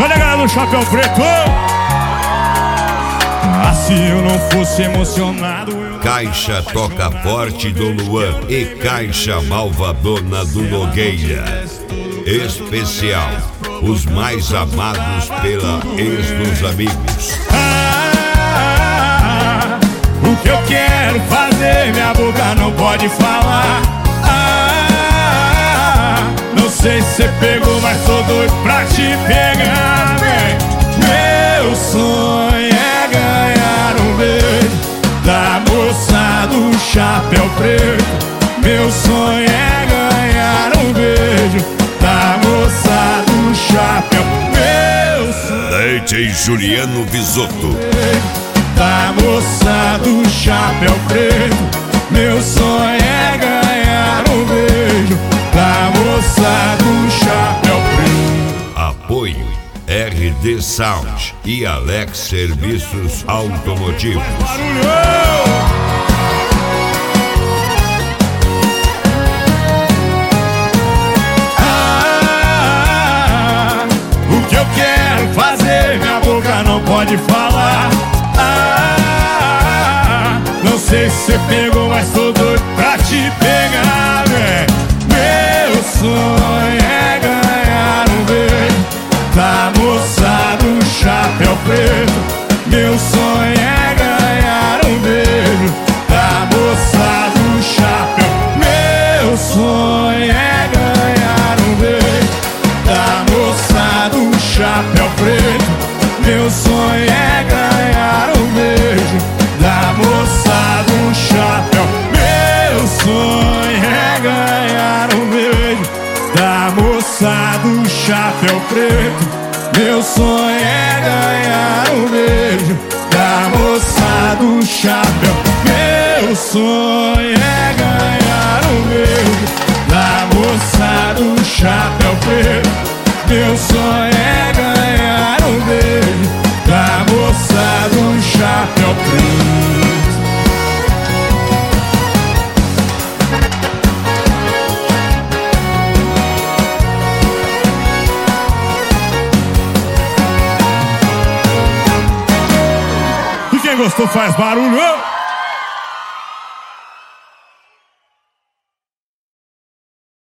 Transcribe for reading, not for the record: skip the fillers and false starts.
Cadê a galera do Chapéu Preto? Ah, se eu não fosse emocionado Caixa Toca Forte do Luan e Caixa Malvadona do Nogueira. Especial, os mais amados pela ex dos amigos. O que eu quero fazer, minha boca não pode falar. Não sei se você pegou, mas tô doido pra te pegar, véi. Meu sonho é ganhar um beijo da moça do Chapéu Preto. Meu sonho é ganhar um beijo da moça do Chapéu. Meu sonho DJ Juliano Bisotto. Da moça do Chapéu Preto. Meu sonho é ganhar um beijo da moça do Chapéu Preto. Apoio RD Sound e Alex Serviços Automotivos. O que eu quero fazer, minha boca não pode falar. Não sei se você pegou, mas tô doido pra te pegar, véi. Meu sonho é ganhar um beijo da moça do Chapéu Preto. Meu sonho é ganhar um beijo da moça do Chapéu. Meu sonho é ganhar um beijo da moça do Chapéu Preto. Meu sonho é ganhar um beijo da moça do Chapéu. Meu sonho é ganhar um beijo da moça do Chapéu Preto. Meu sonho é ganhar um beijo da moça do Chapéu. Meu sonho é ganhar um beijo da moça do Chapéu Preto. Meu sonho é ganhar um beijo da moça do Chapéu Preto. E quem gostou faz barulho.